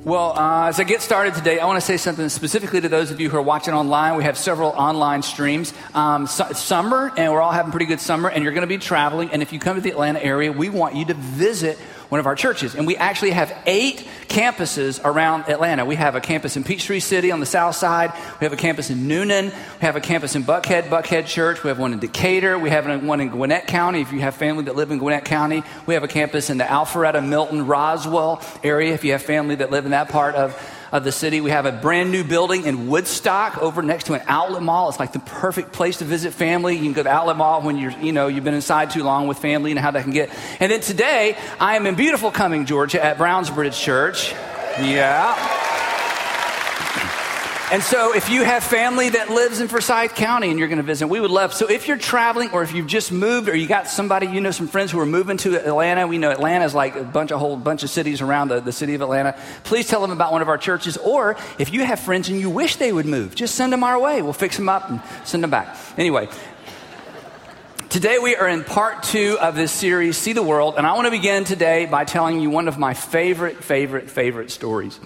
Well, as I get started today, I want to say something specifically to those of you who are watching online. We have several online streams. It's summer, and we're all having pretty good summer, and you're going to be traveling. And if you come to the Atlanta area, we want you to visit one of our churches. And we actually have 8 campuses around Atlanta. We have a campus in Peachtree City on the south side. We have a campus in Noonan. We have a campus in Buckhead Church. We have one in Decatur. We have one in Gwinnett County. If you have family that live in Gwinnett County, we have a campus in the Alpharetta, Milton, Roswell area. If you have family that live in that part of the city, we have a brand new building in Woodstock over next to an outlet mall. It's like the perfect place to visit family. You can go to the outlet mall when you've been inside too long with family and how that can get. And then today, I am in beautiful Cumming, Georgia at Brownsbridge Church. Yeah. And so if you have family that lives in Forsyth County and you're going to visit, we would love. So if you're traveling or if you've just moved or you got somebody, some friends who are moving to Atlanta. We know Atlanta is like a whole bunch of cities around the city of Atlanta. Please tell them about one of our churches. Or if you have friends and you wish they would move, just send them our way. We'll fix them up and send them back. Anyway, today we are in part 2 of this series, See the World. And I want to begin today by telling you one of my favorite stories.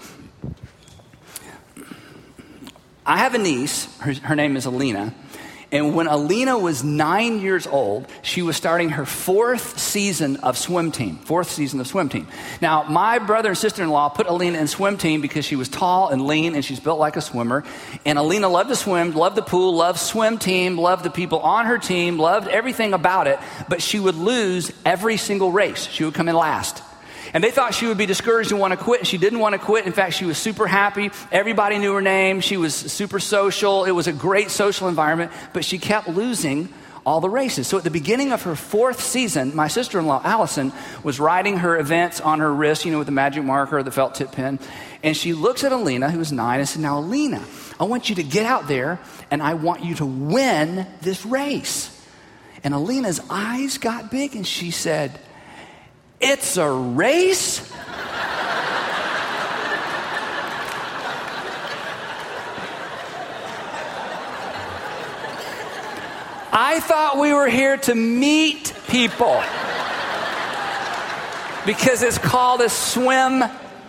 I have a niece, her name is Alina, and when Alina was 9 years old, she was starting her 4th season of swim team. Now, my brother and sister-in-law put Alina in swim team because she was tall and lean and she's built like a swimmer. And Alina loved to swim, loved the pool, loved swim team, loved the people on her team, loved everything about it, but she would lose every single race. She would come in last. And they thought she would be discouraged and want to quit. She didn't want to quit. In fact, she was super happy. Everybody knew her name. She was super social. It was a great social environment, but she kept losing all the races. So at the beginning of her 4th season, my sister-in-law, Allison, was writing her events on her wrist, with the magic marker or the felt tip pen. And she looks at Alina, who was 9, and said, "Now, Alina, I want you to get out there and I want you to win this race." And Alina's eyes got big and she said, "It's a race?" I thought we were here to meet people because it's called a swim,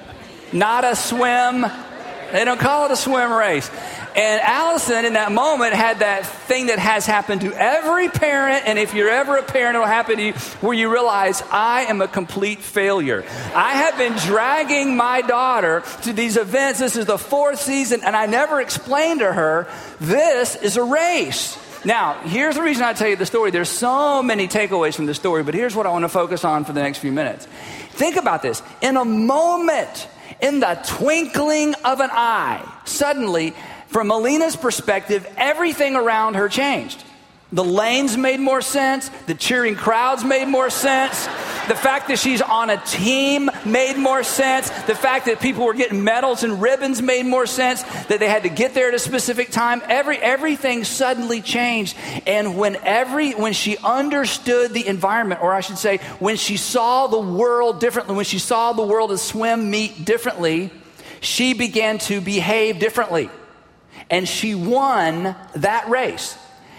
not a swim. They don't call it a swim race. And Allison, in that moment, had that thing that has happened to every parent, and if you're ever a parent, it'll happen to you, where you realize, I am a complete failure. I have been dragging my daughter to these events. This is the 4th season, and I never explained to her, this is a race. Now, here's the reason I tell you the story. There's so many takeaways from the story, but here's what I want to focus on for the next few minutes. Think about this. In a moment, in the twinkling of an eye, suddenly, from Alina's perspective, everything around her changed. The lanes made more sense. The cheering crowds made more sense. The fact that she's on a team made more sense. The fact that people were getting medals and ribbons made more sense. That they had to get there at a specific time. Everything suddenly changed. And when she understood the environment, or I should say, when she saw the world differently, when she saw the world as swim meet differently, she began to behave differently. And she won that race.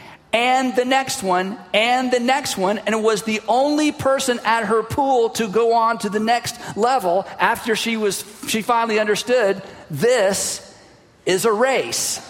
And the next one, and the next one, and it was the only person at her pool to go on to the next level after she finally understood this is a race.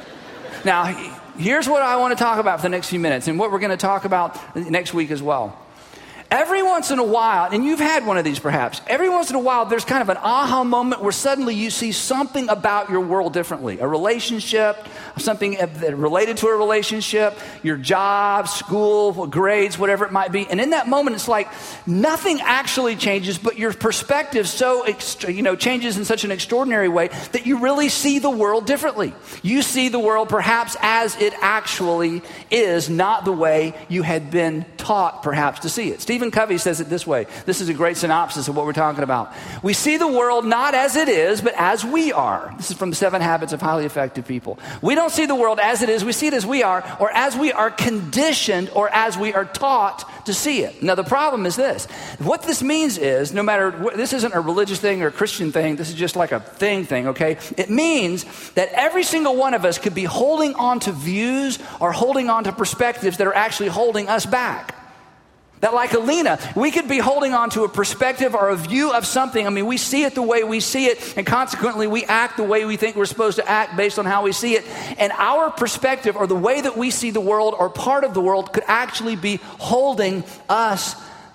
Now, here's what I want to talk about for the next few minutes, and what we're going to talk about next week as well. Every once in a while, and you've had one of these perhaps, every once in a while there's kind of an aha moment where suddenly you see something about your world differently. A relationship, something related to a relationship, your job, school, grades, whatever it might be. And in that moment it's like nothing actually changes, but your perspective changes in such an extraordinary way that you really see the world differently. You see the world perhaps as it actually is, not the way you had been taught perhaps to see it. Stephen Covey says it this way. This is a great synopsis of what we're talking about. We see the world not as it is, but as we are. This is from the 7 Habits of Highly Effective People. We don't see the world as it is. We see it as we are, or as we are conditioned, or as we are taught to see it. Now, the problem is this. What this means is, no matter this isn't a religious thing or a Christian thing. This is just like a thing, okay? It means that every single one of us could be holding on to views or holding on to perspectives that are actually holding us back. That like Alina, we could be holding on to a perspective or a view of something. I mean, we see it the way we see it, and consequently we act the way we think we're supposed to act based on how we see it. And our perspective or the way that we see the world or part of the world could actually be holding us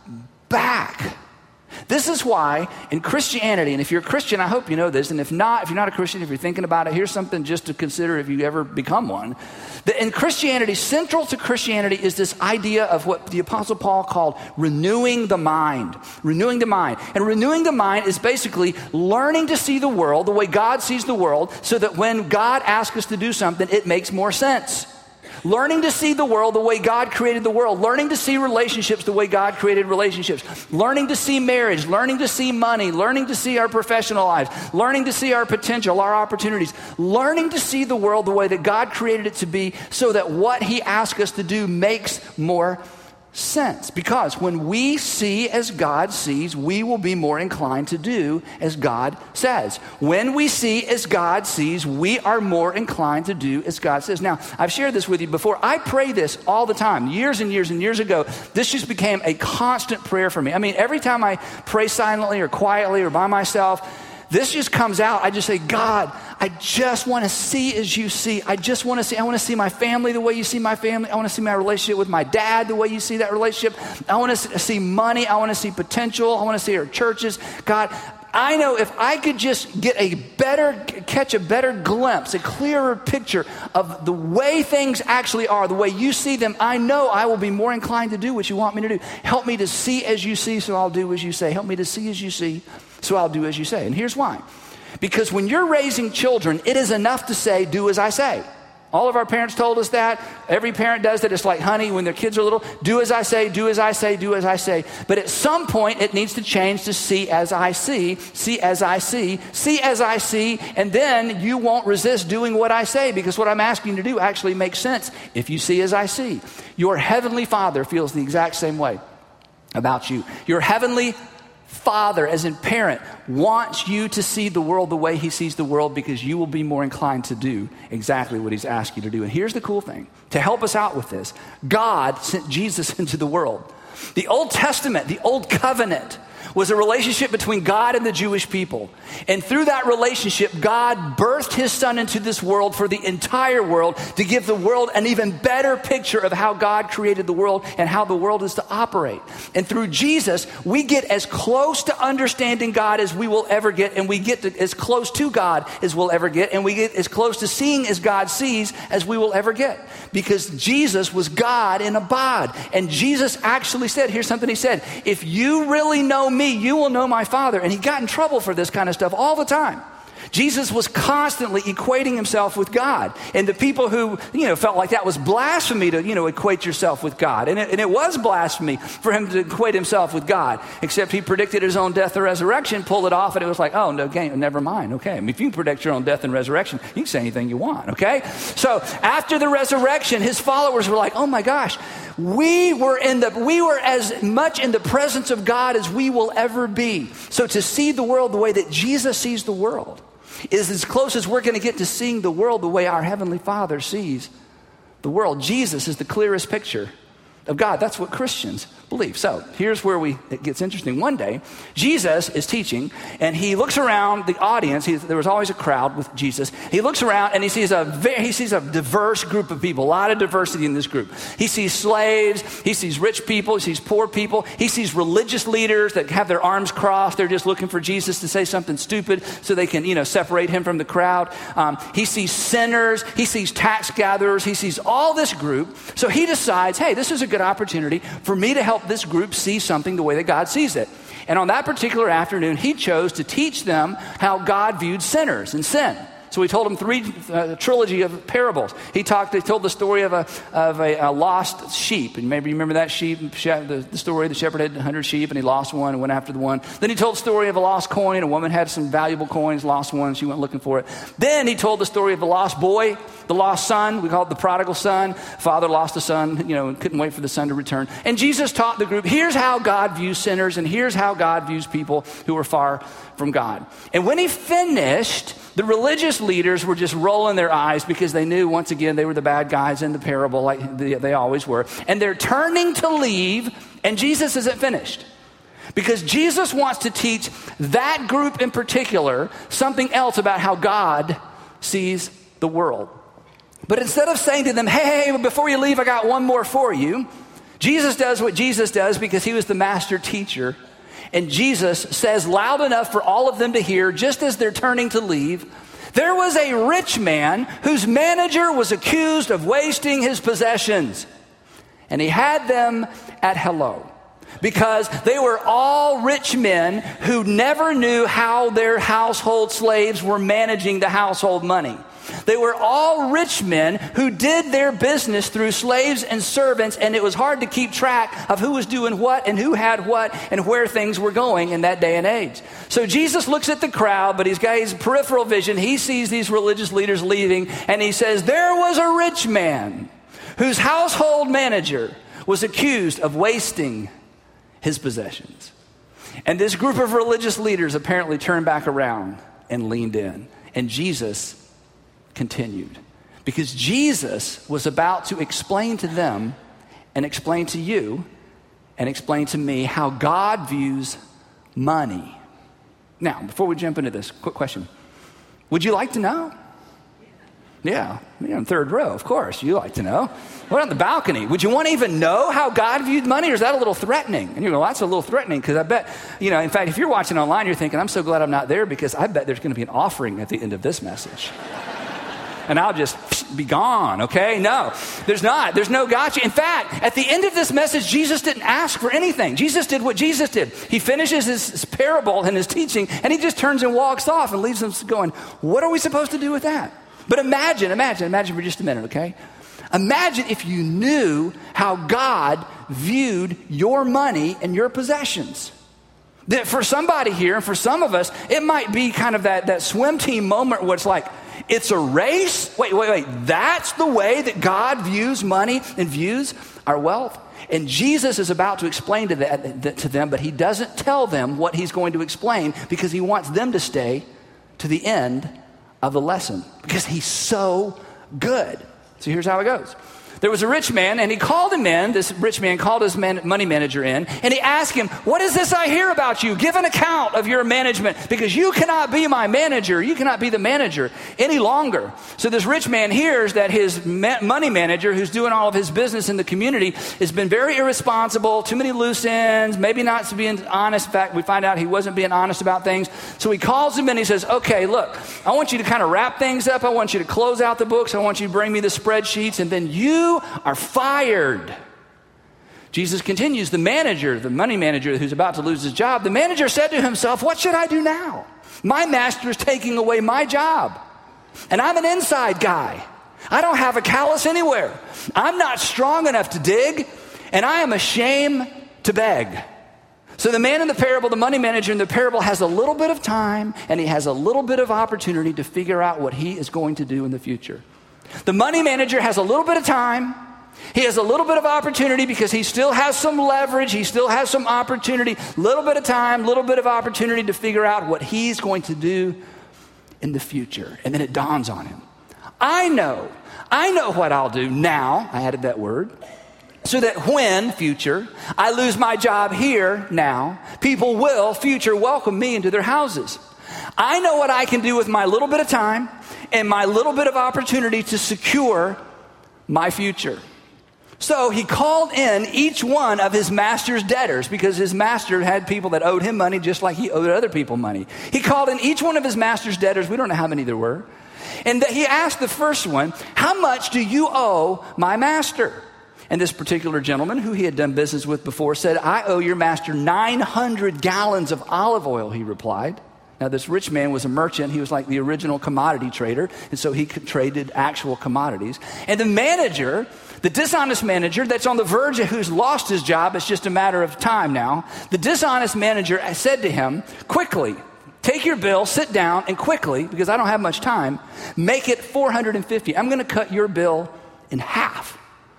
back. This is why in Christianity, and if you're a Christian, I hope you know this, and if not, if you're not a Christian, if you're thinking about it, here's something just to consider if you ever become one. That in Christianity, central to Christianity is this idea of what the Apostle Paul called renewing the mind. Renewing the mind. And renewing the mind is basically learning to see the world the way God sees the world so that when God asks us to do something, it makes more sense. Learning to see the world the way God created the world. Learning to see relationships the way God created relationships. Learning to see marriage. Learning to see money. Learning to see our professional lives. Learning to see our potential, our opportunities. Learning to see the world the way that God created it to be so that what he asks us to do makes more sense. Because when we see as God sees, we will be more inclined to do as God says. When we see as God sees, we are more inclined to do as God says. Now, I've shared this with you before. I pray this all the time. Years and years and years ago, this just became a constant prayer for me. I mean, every time I pray silently or quietly or by myself, this just comes out. I just say, God, I just want to see as you see. I want to see my family the way you see my family. I want to see my relationship with my dad the way you see that relationship. I want to see money. I want to see potential. I want to see our churches. God, I know if I could just catch a better glimpse, a clearer picture of the way things actually are, the way you see them, I know I will be more inclined to do what you want me to do. Help me to see as you see, so I'll do as you say. Help me to see as you see, so I'll do as you say. And here's why. Because when you're raising children, it is enough to say, do as I say. All of our parents told us that. Every parent does that. It's like honey when their kids are little. Do as I say, do as I say, do as I say. But at some point, it needs to change to see as I see as I see as I see, and then you won't resist doing what I say because what I'm asking you to do actually makes sense if you see as I see. Your heavenly Father feels the exact same way about you. Your heavenly Father, as in parent, wants you to see the world the way he sees the world because you will be more inclined to do exactly what he's asked you to do. And here's the cool thing. To help us out with this, God sent Jesus into the world. The Old Testament, the Old Covenant, was a relationship between God and the Jewish people. And through that relationship, God birthed his son into this world for the entire world to give the world an even better picture of how God created the world and how the world is to operate. And through Jesus, we get as close to understanding God as we will ever get, and we get as close to God as we'll ever get, and we get as close to seeing as God sees as we will ever get. Because Jesus was God in a bod. And Jesus actually said, here's something he said, if you really know me, you will know my Father. And he got in trouble for this kind of stuff all the time. Jesus was constantly equating himself with God. And the people who, felt like that was blasphemy to, equate yourself with God. And it was blasphemy for him to equate himself with God. Except he predicted his own death and resurrection, pulled it off, and it was like, oh, no, never mind. Okay, I mean, if you can predict your own death and resurrection, you can say anything you want, okay? So after the resurrection, his followers were like, oh my gosh, we were as much in the presence of God as we will ever be. So to see the world the way that Jesus sees the world is as close as we're going to get to seeing the world the way our Heavenly Father sees the world. Jesus is the clearest picture of God. That's what Christians believe. So here's where it gets interesting. One day, Jesus is teaching, and he looks around the audience. There was always a crowd with Jesus. He looks around, and he sees a diverse group of people, a lot of diversity in this group. He sees slaves. He sees rich people. He sees poor people. He sees religious leaders that have their arms crossed. They're just looking for Jesus to say something stupid so they can, separate him from the crowd. He sees sinners. He sees tax gatherers. He sees all this group. So he decides, hey, this is a good opportunity for me to help this group see something the way that God sees it. And on that particular afternoon, he chose to teach them how God viewed sinners and sin. So he told them trilogy of parables. He told the story of a lost sheep. And maybe you remember that sheep, the story, the shepherd had 100 sheep and he lost one and went after the one. Then he told the story of a lost coin. A woman had some valuable coins, lost one, she went looking for it. Then he told the story of the lost boy, the lost son. We call it the prodigal son. Father lost a son, and couldn't wait for the son to return. And Jesus taught the group, here's how God views sinners and here's how God views people who are far from God. And when he finished, The religious leaders were just rolling their eyes because they knew, once again, they were the bad guys in the parable like they always were. And they're turning to leave, and Jesus isn't finished. Because Jesus wants to teach that group in particular something else about how God sees the world. But instead of saying to them, hey, before you leave, I got one more for you, Jesus does what Jesus does because he was the master teacher. And Jesus says loud enough for all of them to hear, just as they're turning to leave, there was a rich man whose manager was accused of wasting his possessions. And he had them at hello, because they were all rich men who never knew how their household slaves were managing the household money. They were all rich men who did their business through slaves and servants, and it was hard to keep track of who was doing what and who had what and where things were going in that day and age. So Jesus looks at the crowd, but he's got his peripheral vision. He sees these religious leaders leaving, and he says, there was a rich man whose household manager was accused of wasting his possessions. And this group of religious leaders apparently turned back around and leaned in. And Jesus continued, because Jesus was about to explain to them and explain to you and explain to me how God views money. Now, before we jump into this, quick question. Would you like to know? Yeah, you're in third row, of course. You like to know. What on the balcony? Would you want to even know how God viewed money, or is that a little threatening? And you go, well, that's a little threatening, because I bet, in fact, if you're watching online, you're thinking, I'm so glad I'm not there, because I bet there's going to be an offering at the end of this message. And I'll just be gone, okay? No, there's not. There's no gotcha. In fact, at the end of this message, Jesus didn't ask for anything. Jesus did what Jesus did. He finishes his parable and his teaching, and he just turns and walks off and leaves them going, what are we supposed to do with that? But imagine for just a minute, okay? Imagine if you knew how God viewed your money and your possessions. That for somebody here, and for some of us, it might be kind of that swim team moment where it's like, it's a race? Wait. That's the way that God views money and views our wealth? And Jesus is about to explain to them, but he doesn't tell them what he's going to explain, because he wants them to stay to the end of the lesson, because he's so good. So here's how it goes. There was a rich man, and he called him in. This rich man called his money manager in, and he asked him, what is this I hear about you? Give an account of your management, because you cannot be my manager. You cannot be the manager any longer. So this rich man hears that his money manager, who's doing all of his business in the community, has been very irresponsible, too many loose ends, maybe not being honest. In fact, we find out he wasn't being honest about things. So he calls him in, and he says, okay, look, I want you to kind of wrap things up. I want you to close out the books. I want you to bring me the spreadsheets, and then you are fired. Jesus continues, the manager, the money manager who's about to lose his job, the manager said to himself, what should I do now? My master is taking away my job, and I'm an inside guy. I don't have a callus anywhere. I'm not strong enough to dig, and I am ashamed to beg. So the man in the parable, the money manager in the parable, has a little bit of time, and he has a little bit of opportunity to figure out what he is going to do in the future. The money manager has a little bit of time. He has a little bit of opportunity because he still has some leverage. He still has some opportunity, little bit of time, little bit of opportunity to figure out what he's going to do in the future. And then it dawns on him. I know what I'll do now. I added that word. So that when, future, I lose my job here now, people will, future, welcome me into their houses. I know what I can do with my little bit of time and my little bit of opportunity to secure my future. So he called in each one of his master's debtors, because his master had people that owed him money just like he owed other people money. He called in each one of his master's debtors. We don't know how many there were. And he asked the first one, how much do you owe my master? And this particular gentleman, who he had done business with before, said, I owe your master 900 gallons of olive oil, he replied. Now, this rich man was a merchant. He was like the original commodity trader, and so he traded actual commodities. And the manager, the dishonest manager that's on the verge of who's lost his job, it's just a matter of time now. The dishonest manager said to him, quickly, take your bill, sit down, and quickly, because I don't have much time, make it 450. I'm going to cut your bill in half.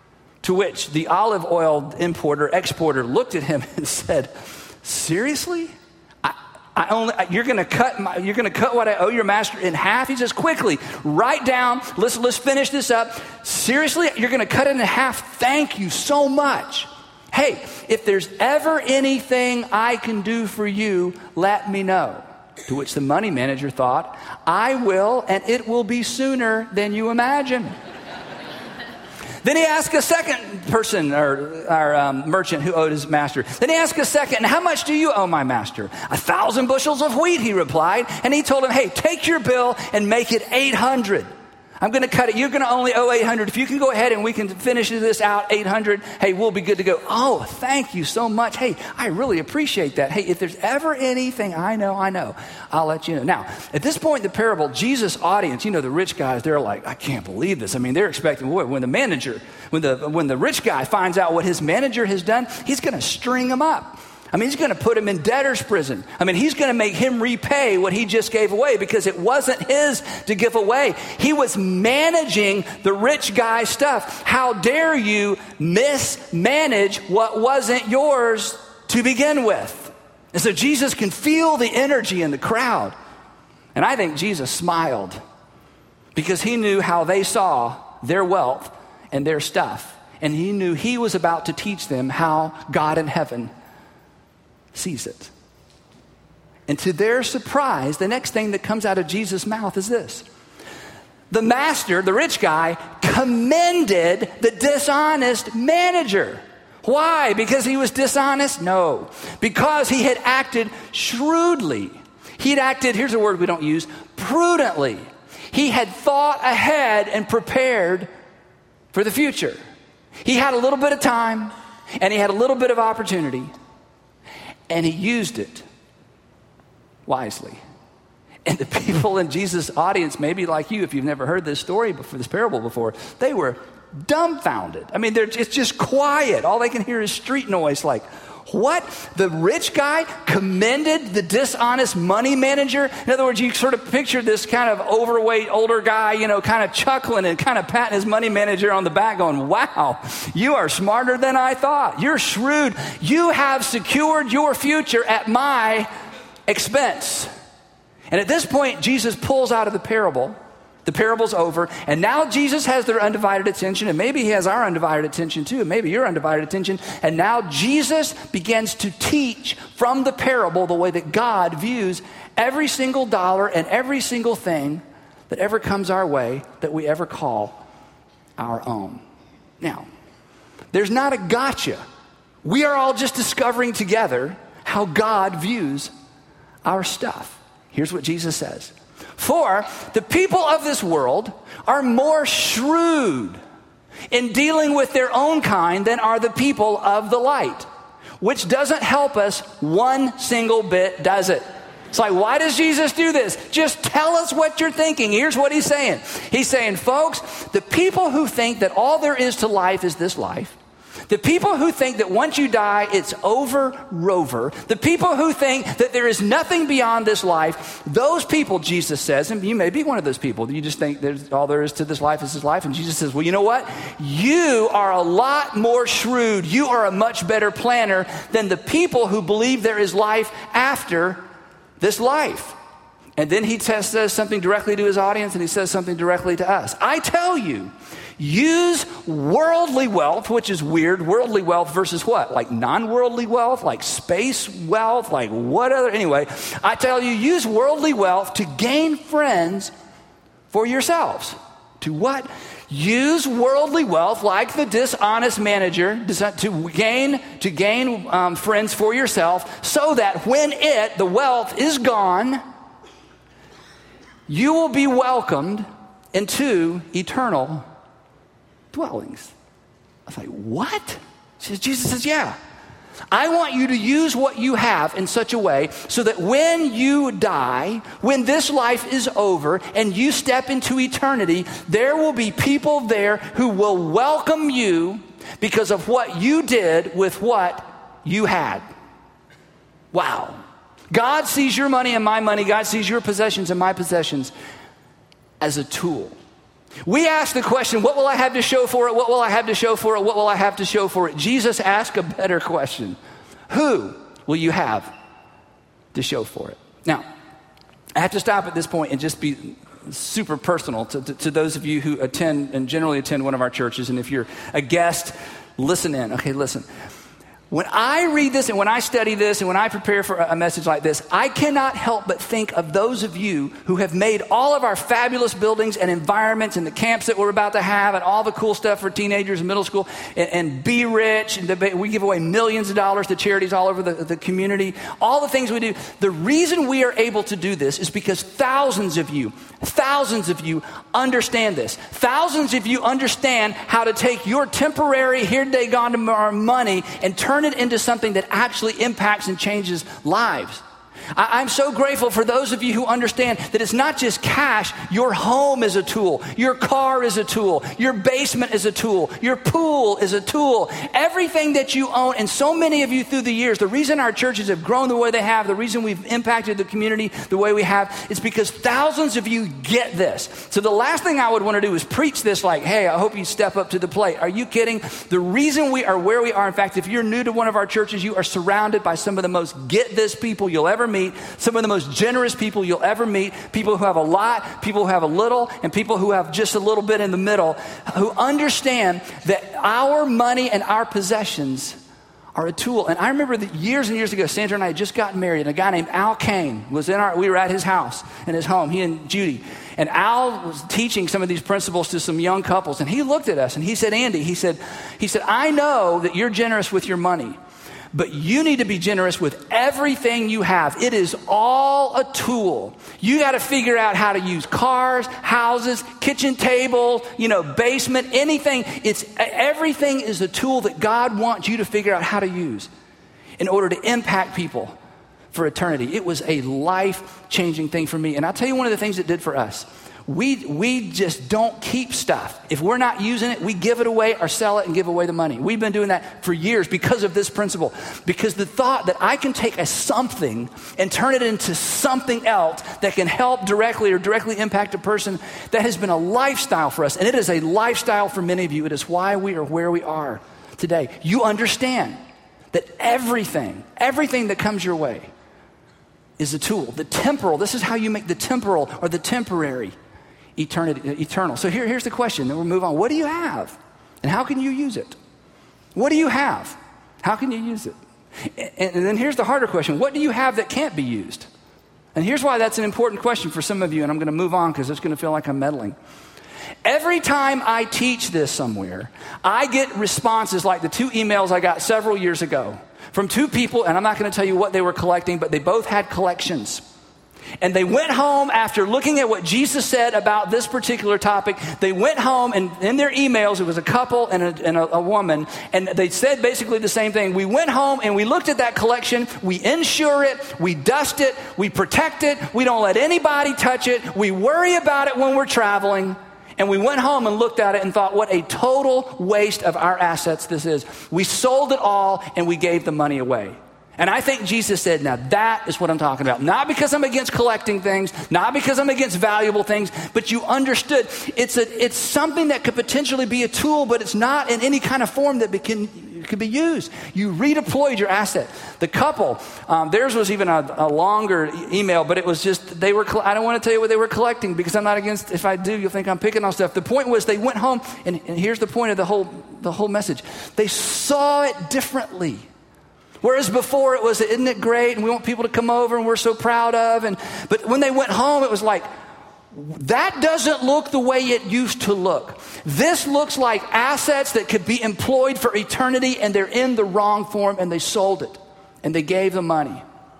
To which the olive oil exporter looked at him and said, seriously? You're going to cut what I owe your master in half. He says, quickly, write down. Let's finish this up. Seriously, you're going to cut it in half. Thank you so much. Hey, if there's ever anything I can do for you, let me know. To which the money manager thought, I will, and it will be sooner than you imagine. Then he asked a second person, or merchant who owed his master. Then he asked a second, and how much do you owe my master? 1,000 bushels of wheat, he replied. And he told him, hey, take your bill and make it 800. I'm going to cut it. You're going to only owe 800. If you can go ahead and we can finish this out, 800, hey, we'll be good to go. Oh, thank you so much. Hey, I really appreciate that. Hey, if there's ever anything I know, I'll let you know. Now, at this point in the parable, Jesus' audience, the rich guys, they're like, I can't believe this. I mean, they're expecting, when the rich guy finds out what his manager has done, he's going to string him up. I mean, he's going to put him in debtor's prison. I mean, he's going to make him repay what he just gave away because it wasn't his to give away. He was managing the rich guy's stuff. How dare you mismanage what wasn't yours to begin with? And so Jesus can feel the energy in the crowd. And I think Jesus smiled because he knew how they saw their wealth and their stuff. And he knew he was about to teach them how God in heaven sees it. And to their surprise, the next thing that comes out of Jesus' mouth is this. The master, the rich guy, commended the dishonest manager. Why? Because he was dishonest? No. Because he had acted shrewdly. He'd acted, here's a word we don't use, prudently. He had thought ahead and prepared for the future. He had a little bit of time and he had a little bit of opportunity. And he used it wisely. And the people in Jesus' audience, maybe like you, if you've never heard this story before, this parable before, they were dumbfounded. I mean, it's just quiet. All they can hear is street noise like, what? The rich guy commended the dishonest money manager? In other words, you sort of picture this kind of overweight older guy, kind of chuckling and kind of patting his money manager on the back going, wow, you are smarter than I thought. You're shrewd. You have secured your future at my expense. And at this point, Jesus pulls out of the parable. The parable's over, and now Jesus has their undivided attention, and maybe he has our undivided attention too, and maybe your undivided attention. And now Jesus begins to teach from the parable the way that God views every single dollar and every single thing that ever comes our way that we ever call our own. Now, there's not a gotcha. We are all just discovering together how God views our stuff. Here's what Jesus says. For the people of this world are more shrewd in dealing with their own kind than are the people of the light, which doesn't help us one single bit, does it? It's like, why does Jesus do this? Just tell us what you're thinking. Here's what he's saying. He's saying, folks, the people who think that all there is to life is this life, the people who think that once you die, it's over, rover. The people who think that there is nothing beyond this life, those people, Jesus says, and you may be one of those people, you just think all there is to this life is this life. And Jesus says, well, you know what? You are a lot more shrewd. You are a much better planner than the people who believe there is life after this life. And then he says something directly to his audience, and he says something directly to us. I tell you, use worldly wealth, which is weird. Worldly wealth versus what? Like non-worldly wealth? Like space wealth? Like what other? Anyway, I tell you, use worldly wealth to gain friends for yourselves. To what? Use worldly wealth like the dishonest manager to gain friends for yourself, so that when the wealth is gone, you will be welcomed into eternal dwellings. I was like, what? Jesus says, yeah. I want you to use what you have in such a way so that when you die, when this life is over and you step into eternity, there will be people there who will welcome you because of what you did with what you had. Wow. God sees your money and my money. God sees your possessions and my possessions as a tool. We ask the question, what will I have to show for it? What will I have to show for it? What will I have to show for it? Jesus asked a better question. Who will you have to show for it? Now, I have to stop at this point and just be super personal to those of you who attend and generally attend one of our churches. And if you're a guest, listen in. Okay, listen. When I read this and when I study this and when I prepare for a message like this, I cannot help but think of those of you who have made all of our fabulous buildings and environments and the camps that we're about to have and all the cool stuff for teenagers in middle school and Be Rich. And we give away millions of dollars to charities all over the community. All the things we do. The reason we are able to do this is because thousands of you understand this. Thousands of you understand how to take your temporary here today, gone tomorrow money and turn it into something that actually impacts and changes lives. I'm so grateful for those of you who understand that it's not just cash. Your home is a tool. Your car is a tool. Your basement is a tool. Your pool is a tool. Everything that you own, and so many of you through the years, the reason our churches have grown the way they have, the reason we've impacted the community the way we have, is because thousands of you get this. So the last thing I would want to do is preach this like, hey, I hope you step up to the plate. Are you kidding? The reason we are where we are, in fact, if you're new to one of our churches, you are surrounded by some of the most get this people you'll ever meet, some of the most generous people you'll ever meet, people who have a lot, people who have a little, and people who have just a little bit in the middle, who understand that our money and our possessions are a tool. And I remember that years and years ago, Sandra and I had just gotten married, and a guy named Al Kane was we were at his house, in his home, he and Judy. And Al was teaching some of these principles to some young couples, and he looked at us and he said, Andy, he said, I know that you're generous with your money, but you need to be generous with everything you have. It is all a tool. You got to figure out how to use cars, houses, kitchen table, basement, anything. Everything is a tool that God wants you to figure out how to use in order to impact people for eternity. It was a life-changing thing for me. And I'll tell you one of the things it did for us. We just don't keep stuff. If we're not using it, we give it away or sell it and give away the money. We've been doing that for years because of this principle. Because the thought that I can take a something and turn it into something else that can help directly or directly impact a person, that has been a lifestyle for us. And it is a lifestyle for many of you. It is why we are where we are today. You understand that everything that comes your way is a tool. The temporal, this is how you make the temporal or the temporary eternal. So here's the question, then we'll move on. What do you have? And how can you use it? What do you have? How can you use it? And then here's the harder question. What do you have that can't be used? And here's why that's an important question for some of you, and I'm going to move on because it's going to feel like I'm meddling. Every time I teach this somewhere, I get responses like the 2 emails I got several years ago from 2 people, and I'm not going to tell you what they were collecting, but they both had collections. And they went home after looking at what Jesus said about this particular topic. They went home, and in their emails, it was a couple and a woman, and they said basically the same thing. We went home and we looked at that collection. We insure it. We dust it. We protect it. We don't let anybody touch it. We worry about it when we're traveling. And we went home and looked at it and thought, what a total waste of our assets this is. We sold it all and we gave the money away. And I think Jesus said, now that is what I'm talking about. Not because I'm against collecting things, not because I'm against valuable things, but you understood it's something that could potentially be a tool, but it's not in any kind of form that could be used. You redeployed your asset. The couple, theirs was even a longer email, but it was just, I don't want to tell you what they were collecting because I'm not against, if I do, you'll think I'm picking on stuff. The point was they went home, and here's the point of the whole message. They saw it differently. Whereas before it was, isn't it great? And we want people to come over and we're so proud of. But when they went home, it was like, that doesn't look the way it used to look. This looks like assets that could be employed for eternity, and they're in the wrong form, and they sold it. And they gave the money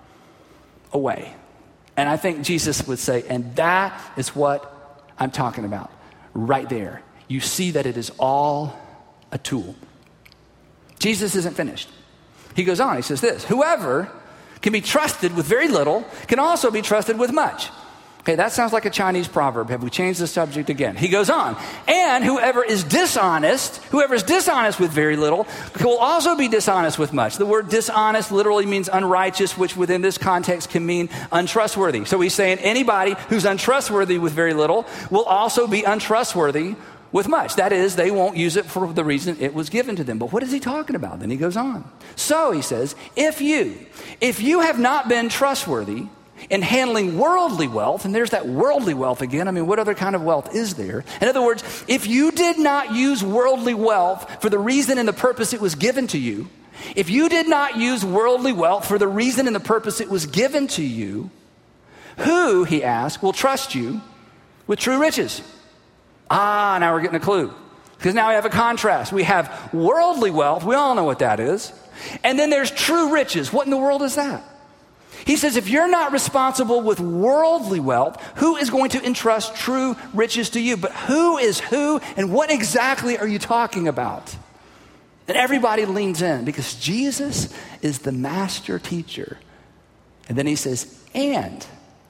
away. And I think Jesus would say, and that is what I'm talking about right there. You see that it is all a tool. Jesus isn't finished. He goes on, he says this, whoever can be trusted with very little can also be trusted with much. Okay, that sounds like a Chinese proverb. Have we changed the subject again? He goes on, and whoever is dishonest with very little will also be dishonest with much. The word dishonest literally means unrighteous, which within this context can mean untrustworthy. So he's saying anybody who's untrustworthy with very little will also be untrustworthy with much. That is, they won't use it for the reason it was given to them. But what is he talking about? Then he goes on. So he says, if you have not been trustworthy in handling worldly wealth, and there's that worldly wealth again. I mean, what other kind of wealth is there? In other words, if you did not use worldly wealth for the reason and the purpose it was given to you, if you did not use worldly wealth for the reason and the purpose it was given to you, who, he asked, will trust you with true riches? Now we're getting a clue. Because now we have a contrast. We have worldly wealth. We all know what that is. And then there's true riches. What in the world is that? He says, if you're not responsible with worldly wealth, who is going to entrust true riches to you? But who is who, and what exactly are you talking about? And everybody leans in because Jesus is the master teacher. And then he says, and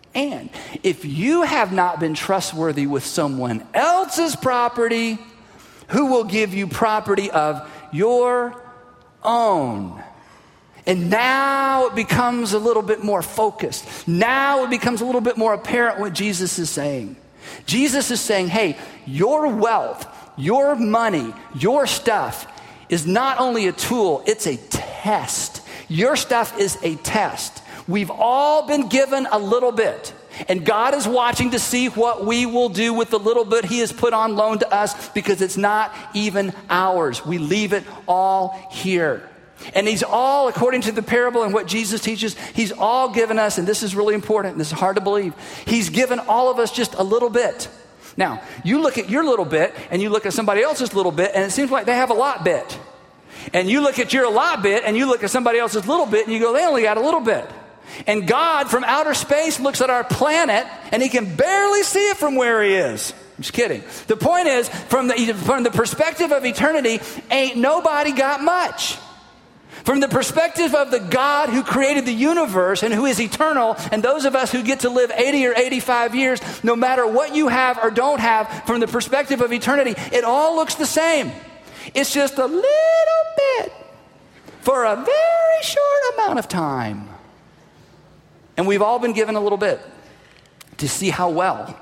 if you have not been trustworthy with someone else's property, who will give you property of your own? And now it becomes a little bit more focused. Now it becomes a little bit more apparent what Jesus is saying. Jesus is saying, hey, your wealth, your money, your stuff is not only a tool, it's a test. Your stuff is a test. We've all been given a little bit. And God is watching to see what we will do with the little bit he has put on loan to us, because it's not even ours. We leave it all here. And he's all, according to the parable and what Jesus teaches, he's all given us, and this is really important, this is hard to believe, he's given all of us just a little bit. Now, you look at your little bit, and you look at somebody else's little bit, and it seems like they have a lot bit. And you look at your lot bit, and you look at somebody else's little bit, and you go, they only got a little bit. And God from outer space looks at our planet, and he can barely see it from where he is. I'm just kidding. The point is, from the perspective of eternity, ain't nobody got much. From the perspective of the God who created the universe and who is eternal, and those of us who get to live 80 or 85 years, no matter what you have or don't have, from the perspective of eternity, it all looks the same. It's just a little bit for a very short amount of time. And we've all been given a little bit to see how well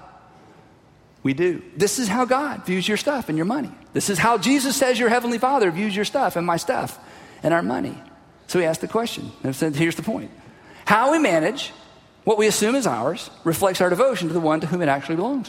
we do. This is how God views your stuff and your money. This is how Jesus says your heavenly Father views your stuff and my stuff and our money. So he asked the question, and said, here's the point. How we manage what we assume is ours reflects our devotion to the one to whom it actually belongs.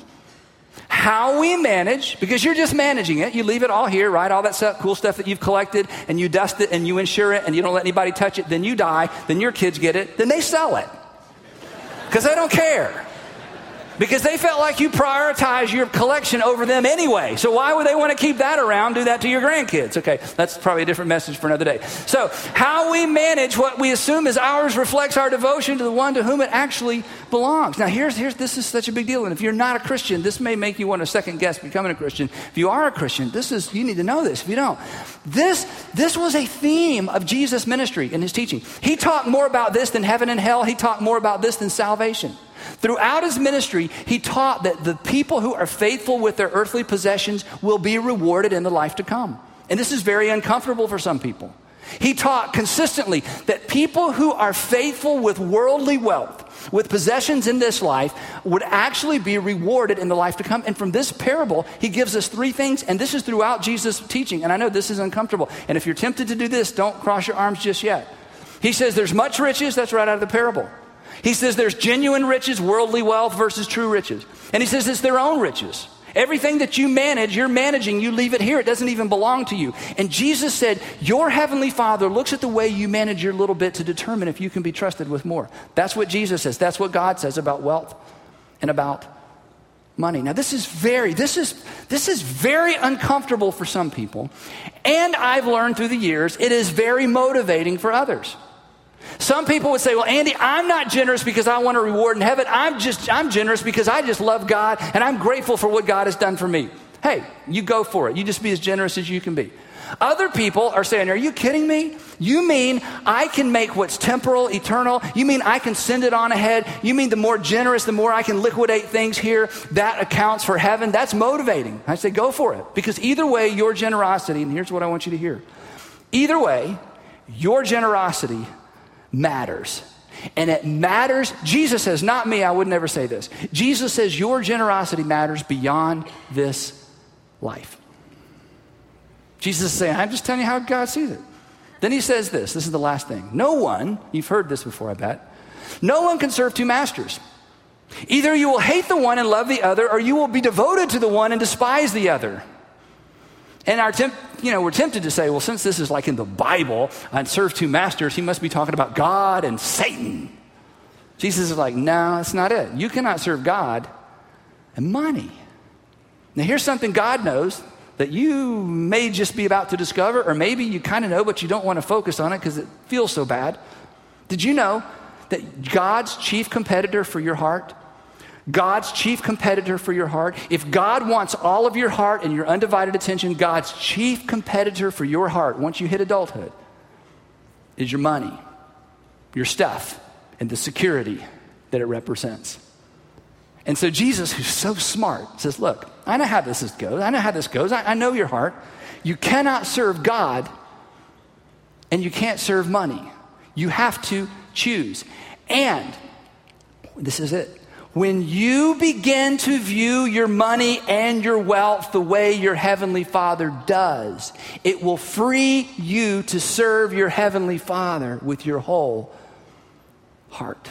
How we manage, because you're just managing it, you leave it all here, right? All that stuff, cool stuff that you've collected, and you dust it, and you insure it, and you don't let anybody touch it, then you die, then your kids get it, then they sell it. Because they don't care. Because they felt like you prioritize your collection over them anyway. So why would they want to keep that around, do that to your grandkids? Okay, that's probably a different message for another day. So how we manage what we assume is ours reflects our devotion to the one to whom it actually belongs. Now here's this is such a big deal. And if you're not a Christian, this may make you want to second guess becoming a Christian. If you are a Christian, you need to know this. If you don't, this was a theme of Jesus' ministry and his teaching. He talked more about this than heaven and hell. He talked more about this than salvation. Throughout his ministry, he taught that the people who are faithful with their earthly possessions will be rewarded in the life to come. And this is very uncomfortable for some people. He taught consistently that people who are faithful with worldly wealth, with possessions in this life, would actually be rewarded in the life to come. And from this parable, he gives us three things, and this is throughout Jesus' teaching. And I know this is uncomfortable. And if you're tempted to do this, don't cross your arms just yet. He says there's much riches, that's right out of the parable. He says there's genuine riches, worldly wealth versus true riches. And he says it's their own riches. Everything that you manage, you're managing, you leave it here. It doesn't even belong to you. And Jesus said, your heavenly Father looks at the way you manage your little bit to determine if you can be trusted with more. That's what Jesus says. That's what God says about wealth and about money. Now this is very uncomfortable for some people. And I've learned through the years, it is very motivating for others. Some people would say, well, Andy, I'm not generous because I want a reward in heaven. I'm generous because I just love God and I'm grateful for what God has done for me. Hey, you go for it. You just be as generous as you can be. Other people are saying, are you kidding me? You mean I can make what's temporal, eternal? You mean I can send it on ahead? You mean the more generous, the more I can liquidate things here, that accounts for heaven? That's motivating. I say, go for it. Because either way, your generosity, and here's what I want you to hear. Either way, your generosity matters. And it matters. Jesus says, not me, I would never say this. Jesus says your generosity matters beyond this life. Jesus is saying, I'm just telling you how God sees it. Then he says this is the last thing. No one, you've heard this before, I bet. No one can serve two masters. Either you will hate the one and love the other, or you will be devoted to the one and despise the other. And we're tempted to say, well, since this is like in the Bible, and serve two masters, he must be talking about God and Satan. Jesus is like, no, that's not it. You cannot serve God and money. Now, here's something God knows that you may just be about to discover, or maybe you kind of know, but you don't want to focus on it because it feels so bad. Did you know that God's chief competitor for your heart, God's chief competitor for your heart, if God wants all of your heart and your undivided attention, God's chief competitor for your heart, once you hit adulthood, is your money, your stuff, and the security that it represents. And so Jesus, who's so smart, says, look, I know how this goes. I know your heart. You cannot serve God and you can't serve money. You have to choose. And this is it. When you begin to view your money and your wealth the way your Heavenly Father does, it will free you to serve your Heavenly Father with your whole heart.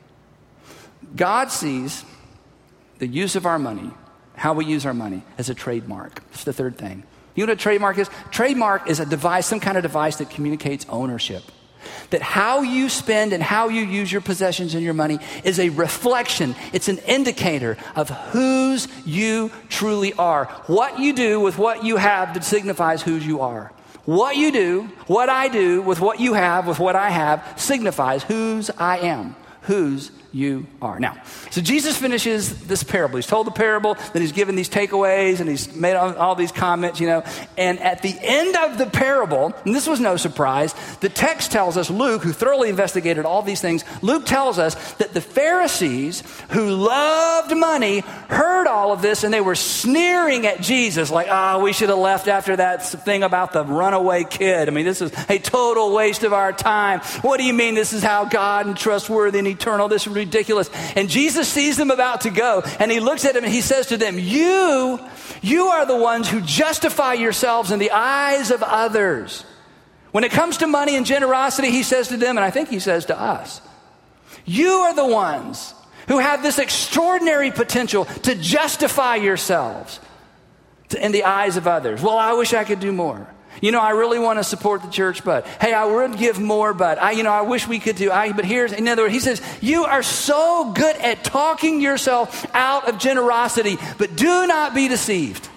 God sees the use of our money, how we use our money, as a trademark. It's the third thing. You know what a trademark is? Trademark is a device, some kind of device that communicates ownership. That how you spend and how you use your possessions and your money is a reflection. It's an indicator of whose you truly are. What you do with what you have that signifies whose you are. What you do, what I do with what you have, with what I have, signifies whose I am, whose you are. Now, so Jesus finishes this parable. He's told the parable, then he's given these takeaways, and he's made all these comments, And at the end of the parable, and this was no surprise, the text tells us, Luke, who thoroughly investigated all these things, Luke tells us that the Pharisees who loved money heard all of this, and they were sneering at Jesus like, we should have left after that thing about the runaway kid. I mean, this is a total waste of our time. What do you mean this is how God and trustworthy and eternal? This is ridiculous. And Jesus sees them about to go, and he looks at them and he says to them, you are the ones who justify yourselves in the eyes of others. When it comes to money and generosity, he says to them, and I think he says to us, you are the ones who have this extraordinary potential to justify yourselves in the eyes of others. Well, I wish I could do more. I really want to support the church, but hey, I would give more, but I wish we could do. But here's, in other words, he says, you are so good at talking yourself out of generosity, but do not be deceived.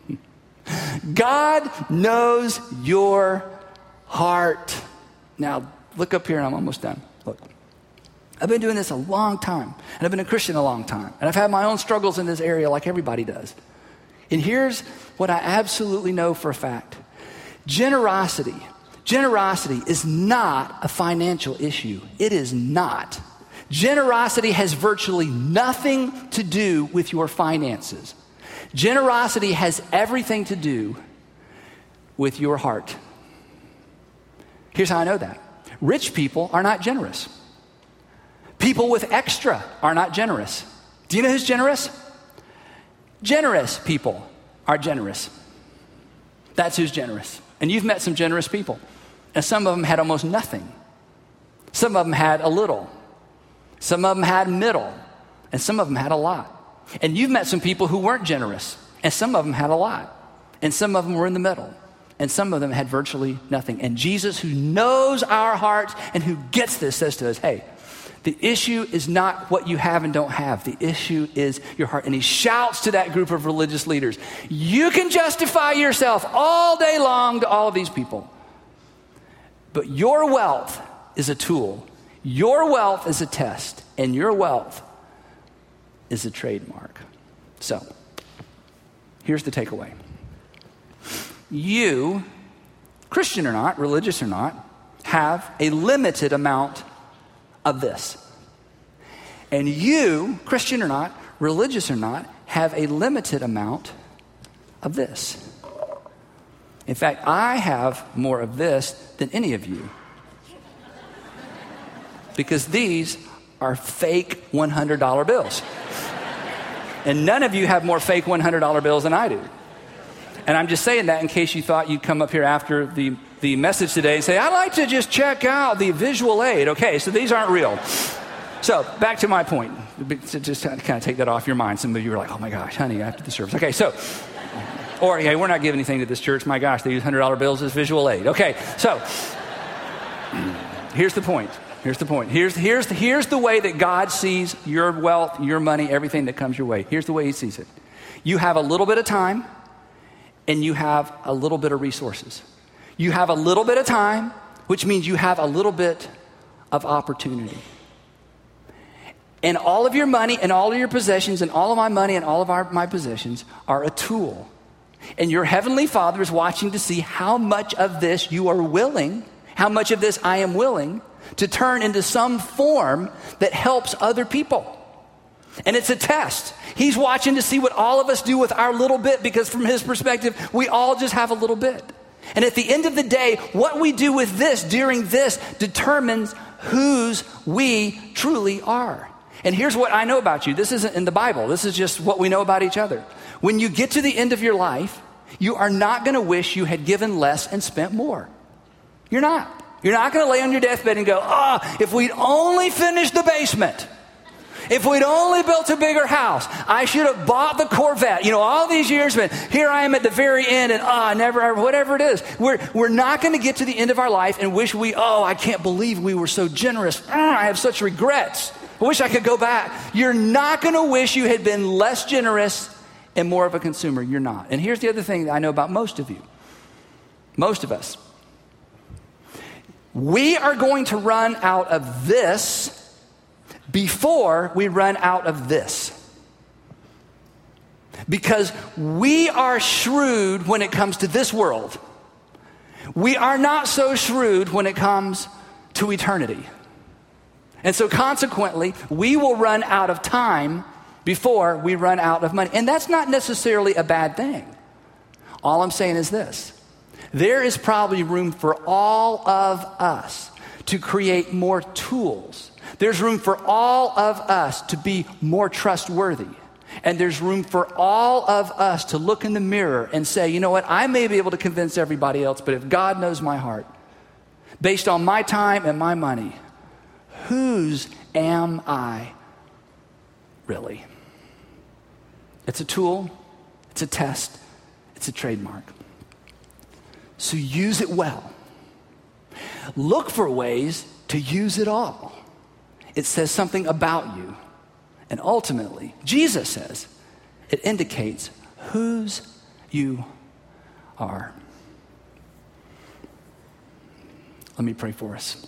God knows your heart. Now, look up here, and I'm almost done. Look. I've been doing this a long time, and I've been a Christian a long time, and I've had my own struggles in this area like everybody does. And here's what I absolutely know for a fact. Generosity is not a financial issue. It is not. Generosity has virtually nothing to do with your finances. Generosity has everything to do with your heart. Here's how I know that. Rich people are not generous. People with extra are not generous. Do you know who's generous? Generous people are generous. That's who's generous. And you've met some generous people. And some of them had almost nothing. Some of them had a little. Some of them had middle. And some of them had a lot. And you've met some people who weren't generous. And some of them had a lot. And some of them were in the middle. And some of them had virtually nothing. And Jesus, who knows our hearts and who gets this, says to us, hey, the issue is not what you have and don't have. The issue is your heart. And he shouts to that group of religious leaders, you can justify yourself all day long to all of these people. But your wealth is a tool. Your wealth is a test. And your wealth is a trademark. So, here's the takeaway. You, Christian or not, religious or not, have a limited amount of this. And you, Christian or not, religious or not, have a limited amount of this. In fact, I have more of this than any of you. Because these are fake $100 bills. And none of you have more fake $100 bills than I do. And I'm just saying that in case you thought you'd come up here after the message today and say, I'd like to just check out the visual aid. Okay, so these aren't real. So back to my point. Just kind of take that off your mind. Some of you are like, oh my gosh, honey, after the service. Okay, so, or hey, we're not giving anything to this church. My gosh, they use $100 bills as visual aid. Okay, so here's the point. Here's the point. Here's the way that God sees your wealth, your money, everything that comes your way. Here's the way he sees it. You have a little bit of time and you have a little bit of resources. You have a little bit of time, which means you have a little bit of opportunity. And all of your money and all of your possessions and all of my money and all of my possessions are a tool. And your heavenly Father is watching to see how much of this you are willing, how much of this I am willing to turn into some form that helps other people. And it's a test. He's watching to see what all of us do with our little bit, because from his perspective, we all just have a little bit. And at the end of the day, what we do with this during this determines whose we truly are. And here's what I know about you. This isn't in the Bible. This is just what we know about each other. When you get to the end of your life, you are not going to wish you had given less and spent more. You're not. You're not going to lay on your deathbed and go, if we'd only finished the basement. If we'd only built a bigger house, I should have bought the Corvette. You know, all these years, but here I am at the very end and whatever it is. We're not going to get to the end of our life and wish I can't believe we were so generous. I have such regrets. I wish I could go back. You're not going to wish you had been less generous and more of a consumer. You're not. And here's the other thing that I know about most of you. Most of us. We are going to run out of this before we run out of this. Because we are shrewd when it comes to this world. We are not so shrewd when it comes to eternity. And so consequently, we will run out of time before we run out of money. And that's not necessarily a bad thing. All I'm saying is this. There is probably room for all of us to create more tools. There's room for all of us to be more trustworthy. And there's room for all of us to look in the mirror and say, you know what, I may be able to convince everybody else, but if God knows my heart, based on my time and my money, whose am I really? It's a tool, it's a test, it's a trademark. So use it well. Look for ways to use it all. It says something about you. And ultimately, Jesus says, it indicates whose you are. Let me pray for us.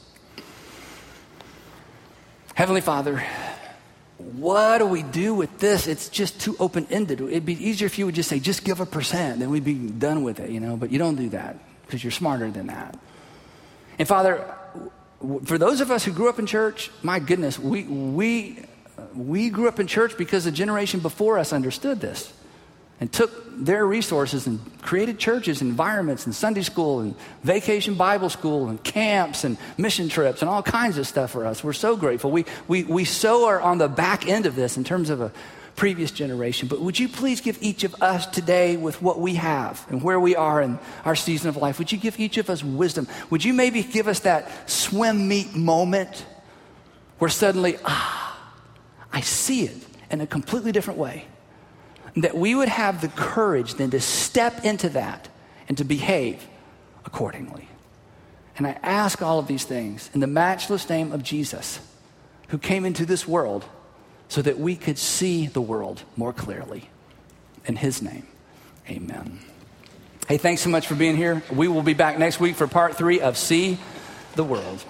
Heavenly Father, what do we do with this? It's just too open-ended. It'd be easier if you would just say, just give 1%, then we'd be done with it, but you don't do that because you're smarter than that. And Father, for those of us who grew up in church, my goodness, we grew up in church because the generation before us understood this and took their resources and created churches, environments, and Sunday school, and vacation Bible school, and camps, and mission trips, and all kinds of stuff for us. We're so grateful. We so are on the back end of this in terms of a previous generation. But would you please give each of us today, with what we have and where we are in our season of life, would you give each of us wisdom? Would you maybe give us that swim meet moment where suddenly, I see it in a completely different way. That we would have the courage then to step into that and to behave accordingly. And I ask all of these things in the matchless name of Jesus, who came into this world so that we could see the world more clearly. In his name, amen. Hey, thanks so much for being here. We will be back next week for part 3 of See the World.